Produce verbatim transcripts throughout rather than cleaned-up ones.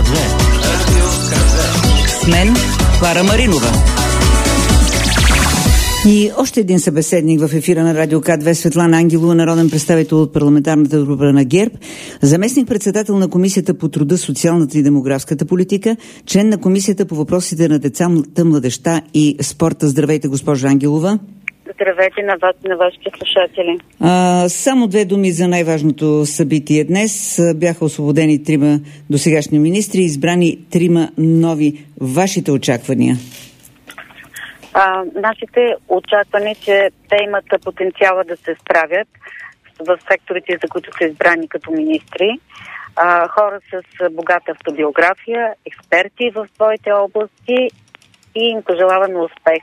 две. Радио К две. С мен Клара Маринова. И още един събеседник в ефира на Радио К две, Светлана Ангелова, народен представител от парламентарната група на ГЕРБ, заместник-председател на Комисията по труда, социалната и демографската политика, член на Комисията по въпросите на децата, младежта и спорта. Здравейте, госпожа Ангелова. Здравейте на вас, на вашите слушатели. А, само две думи за най-важното събитие днес. Бяха освободени трима досегашни министри, избрани трима нови. Вашите очаквания? А, нашите очаквания, че те имат потенциала да се справят в секторите, за които са избрани като министри. А, хора с богата автобиография, експерти в своите области и им пожелаваме успех.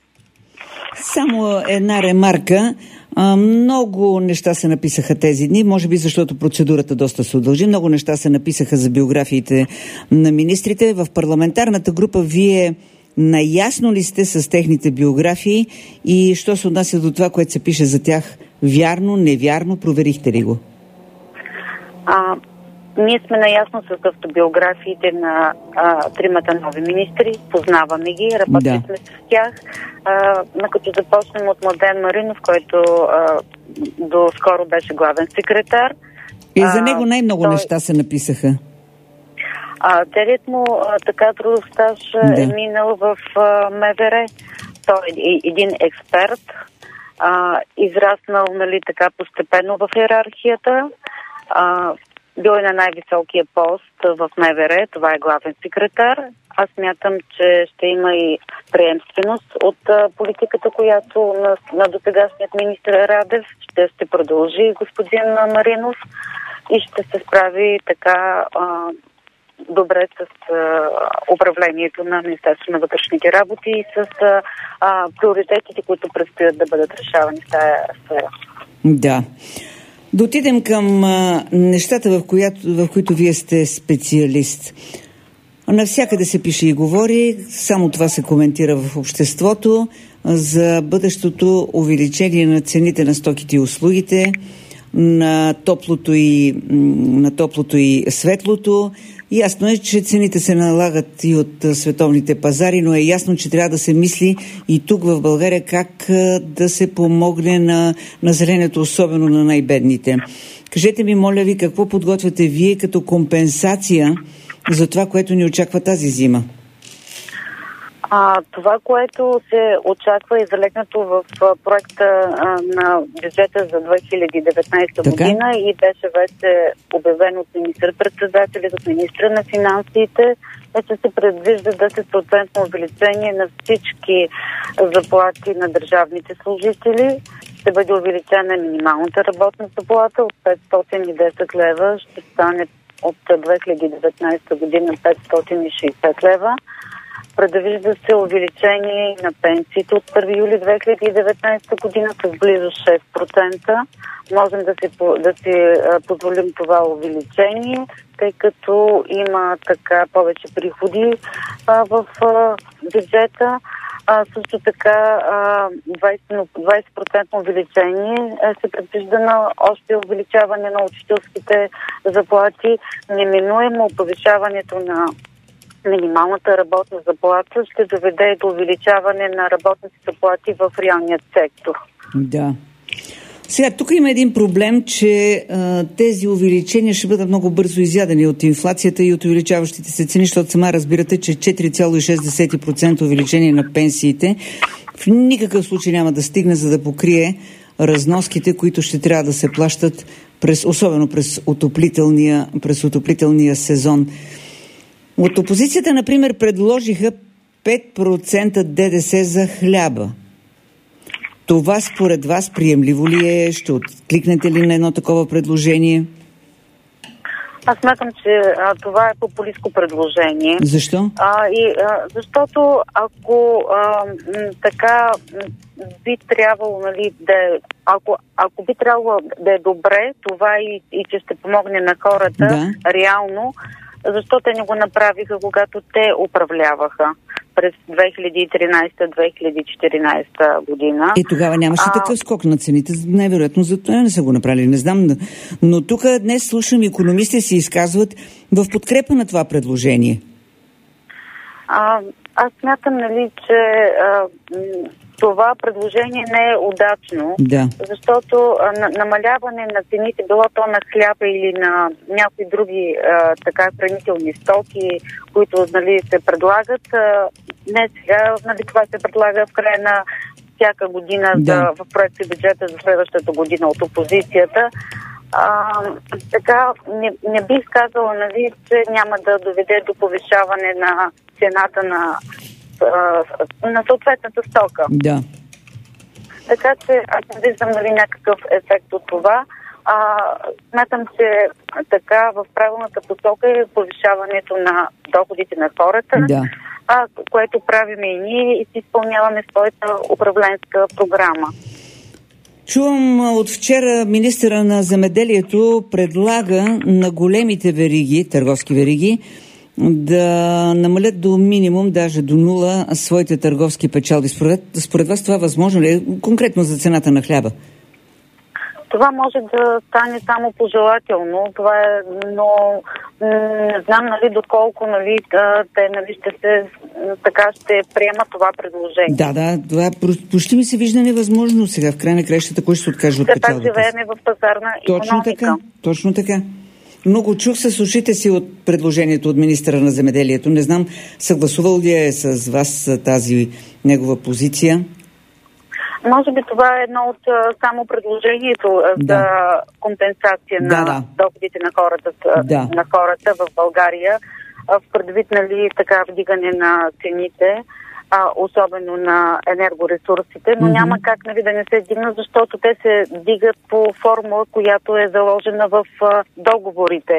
Само една ремарка. А, много неща се написаха тези дни, може би защото процедурата доста се удължи. Много неща се написаха за биографиите на министрите. В парламентарната група вие наясно ли сте с техните биографии и що се отнася до това, което се пише за тях? Вярно, невярно, проверихте ли го? А, ние сме наясно с автобиографиите на а, тримата нови министри, познаваме ги, работили да. сме с тях. А, като започнем от Младен Маринов, който а, до скоро беше главен секретар. И за него най-много той... неща се написаха. А, целият му а, така трудов стаж да. е минал в а, МВР. Той е един експерт, а, израснал, нали, така постепенно в иерархията. А, бил е на най-високия пост в МВР, това е главен секретар. Аз смятам, че ще има и приемственост от а, политиката, която на, на досегашният министър Радев ще, ще продължи господин Маринов и ще се справи така а, добре с а, управлението на Министерството на вътрешните работи и с а, а, приоритетите, които предстоят да бъдат решавани в тази сфера. Да. Да отидем към а, нещата, в, която, в които вие сте специалист. Навсякъде се пише и говори, само това се коментира в обществото, за бъдещото увеличение на цените на стоките и услугите, на топлото и, на топлото и светлото. Ясно е, че цените се налагат и от световните пазари, но е ясно, че трябва да се мисли и тук в България как да се помогне на населението, особено на най-бедните. Кажете ми, моля ви, какво подготвяте вие като компенсация за това, което ни очаква тази зима? А, това, което се очаква, е залегнато в а, проекта а, на бюджета за две хиляди и деветнадесета година и беше вече обявено от министър-председателя, от министра на финансите. Вече се предвижда десет процента увеличение на всички заплати на държавните служители. Ще бъде увеличена минималната работна заплата от петстотин и десет лева, ще стане от две хиляди и деветнадесета година петстотин и шейсет лева. Предвижда се увеличение на пенсиите от първи юли две хиляди и деветнадесета година с близо шест процента. Можем да си, да си позволим това увеличение, тъй като има така повече приходи а, в а, бюджета. А, също така а, двадесет процента увеличение се предвижда на още увеличаване на учителските заплати. Неминуемо повишаването на минималната работна заплата ще доведе до увеличаване на работните заплати в реалният сектор. Да. Сега, тук има един проблем, че а, тези увеличения ще бъдат много бързо изядени от инфлацията и от увеличаващите се цени, защото сама разбирате, че четири цяло и шест процента увеличение на пенсиите в никакъв случай няма да стигне, за да покрие разноските, които ще трябва да се плащат, през, особено през отоплителния, през отоплителния сезон. От опозицията, например, предложиха пет процента ДДС за хляба. Това според вас приемливо ли е? Ще откликнете ли на едно такова предложение? Аз смятам, че а, това е популистко предложение. Защо? А, и, а, защото ако а, м, така м, би трябвало, нали, да ако, ако би трябвало да е добре това и, и че ще помогне на хората да. реално, защо те не го направиха, когато те управляваха? през две хиляди и тринадесета - две хиляди и четиринадесета година. И тогава нямаше а... такъв скок на цените. Най-вероятно за това не са го направили. Не знам. Но тук днес слушам икономисти се изказват в подкрепа на това предложение. А, аз смятам, нали, че а, това предложение не е удачно, да. защото а, на, намаляване на цените, било то на хляба или на някои други а, така хранителни стоки, които, нали, се предлагат, а, не сега, нали, това се предлага в края на всяка година да. за, в проекта бюджета за следващата година от опозицията. А, така, не, не бих казала, нали, че няма да доведе до повишаване на цената на, на съответната стока. Да. Така че аз не виждам, нали, някакъв ефект от това. А, смятам, че така в правилната посока е повишаването на доходите на хората, да. а, което правиме и ние и си изпълняваме своята управленска програма. Чувам от вчера министъра на земеделието предлага на големите вериги, търговски вериги, да намалят до минимум, даже до нула, своите търговски печалби. Според, според вас това възможно ли е? Конкретно за цената на хляба. Това може да стане само пожелателно, това е, но не знам, нали, доколко, нали, те, нали, ще се, така ще приемат това предложение. Да, да, това почти ми се вижда невъзможно сега. В край на краищата, кой ще се откаже от печалбата? Все пак живеем в пазарна икономика. Точно така, точно така. Много чух с ушите си от предложението от министъра на земеделието. Не знам, съгласувал ли е с вас тази негова позиция? Може би това е едно от само предложението да. за компенсация да, на да. доходите на хората, да. на хората в България, в предвид, нали, така вдигане на цените, а, особено на енергоресурсите, но mm-hmm. няма как, нали, да не се дигнат, защото те се дигат по формула, която е заложена в а, договорите.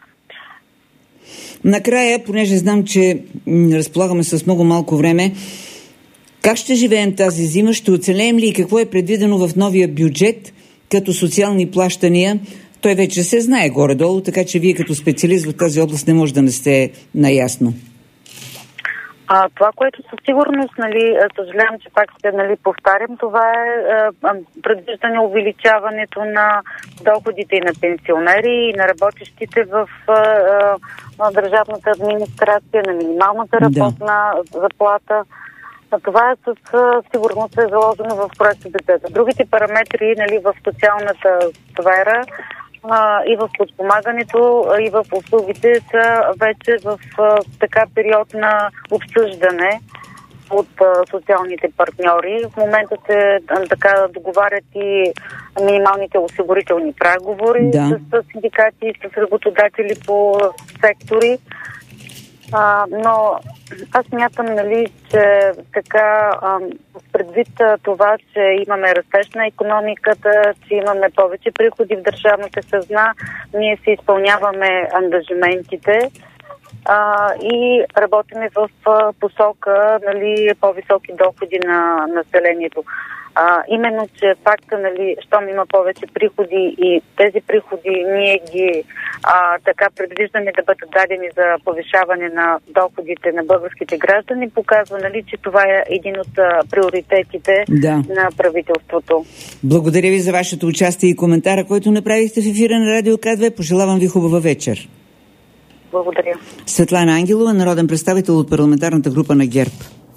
Накрая, понеже знам, че разполагаме с много малко време, как ще живеем тази зима? Ще оцелеем ли и какво е предвидено в новия бюджет като социални плащания? Той вече се знае горе-долу, така че вие като специалист в тази област не може да не сте наясно. А, това, което със сигурност, нали, съжалявам, че пак ще, нали, повтарям, това е а, предвиждане увеличаването на доходите и на пенсионери, и на работещите в а, а, държавната администрация, на минималната работна да. заплата. А това е със сигурност е заложено в проекта бюджета. Другите параметри, нали, в социалната сфера а, и в подпомагането, а, и в услугите са вече в а, така период на обсъждане от а, социалните партньори. В момента се а, така договарят и минималните осигурителни преговори да. с, с синдикати и с работодатели по сектори. А, но аз мятам, нали, че така, а, предвид това, че имаме растеж на икономиката, че имаме повече приходи в държавната хазна, ние си изпълняваме ангажиментите а, и работиме в а, посока, нали, по-високи доходи на населението. А, именно, че факта, нали, щом има повече приходи и тези приходи ние ги а, така предвиждаме да бъдат дадени за повишаване на доходите на българските граждани, показва, нали, че това е един от а, приоритетите да. на правителството. Благодаря ви за вашето участие и коментара, който направихте в ефира на Радио К две. Пожелавам ви хубава вечер. Благодаря. Светлана Ангелова, народен представител от парламентарната група на ГЕРБ.